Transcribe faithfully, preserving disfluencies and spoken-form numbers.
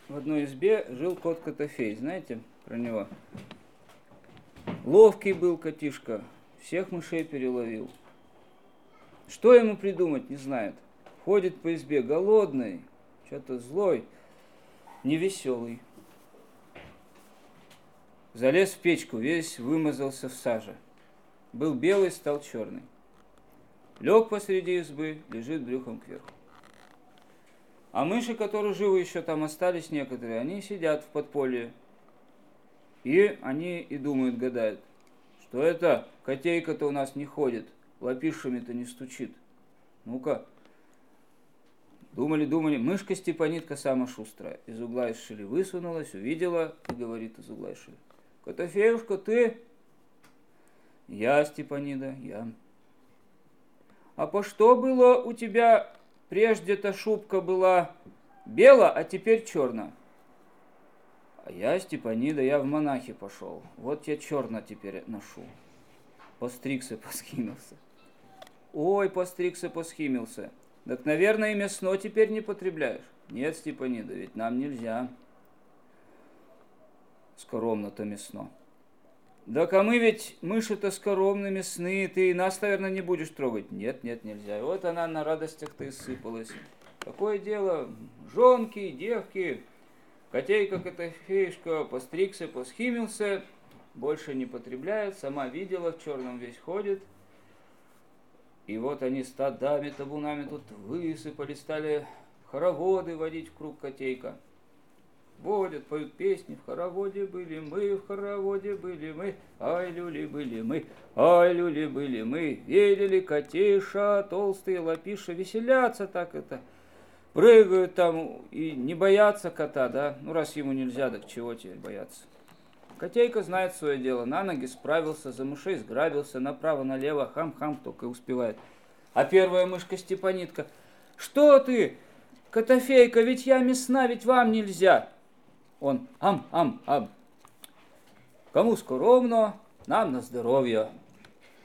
в одной избе жил кот Котофей, знаете про него? Ловкий был котишка, всех мышей переловил. Что ему придумать, не знает. Ходит по избе голодный, что-то злой, невеселый. Залез в печку, весь вымазался в саже. Был белый, стал черный. Лег посреди избы, лежит брюхом кверху. А мыши, которые живы еще там остались некоторые, они сидят в подполье. И они и думают, гадают, что это котейка-то у нас не ходит, лапишами-то не стучит. Ну-ка. Думали, думали, мышка Степанитка самая шустрая. Из угла из шили высунулась, увидела и говорит из угла из шили: Котофеюшка, ты? Я, Степанида, я. А по что было у тебя прежде-то шубка была бела, а теперь черна? А я, Степанида, я в монахи пошел. Вот я черно теперь ношу. Постригся, посхимился. Ой, постригся, посхимился. Так, наверное, и мясно теперь не потребляешь. Нет, Степанида, ведь нам нельзя. Скоромно-то мясно. Так, а мы ведь мыши-то скоромные, мясные, ты нас, наверное, не будешь трогать. Нет, нет, нельзя. И вот она на радостях-то и сыпалась. Такое дело, жонки, девки, котейка, Котофеюшка, постригся, посхимился, больше не потребляет, сама видела, в черном весь ходит. И вот они стадами, табунами тут высыпали, стали хороводы водить в круг котейка. Водят, поют песни, в хороводе были мы, в хороводе были мы, ай, люли были мы, ай, люли были мы, видели котейша, толстые лапиша, веселятся так это, прыгают там и не боятся кота, да, ну раз ему нельзя, так чего теперь бояться. Котейка знает свое дело, на ноги справился, за мышей сграбился, направо-налево, хам-хам только и успевает. А первая мышка Степанитка: что ты, Котофейка, ведь я мясна, ведь вам нельзя. Он: ам-ам-ам. Кому скоромно, нам на здоровье.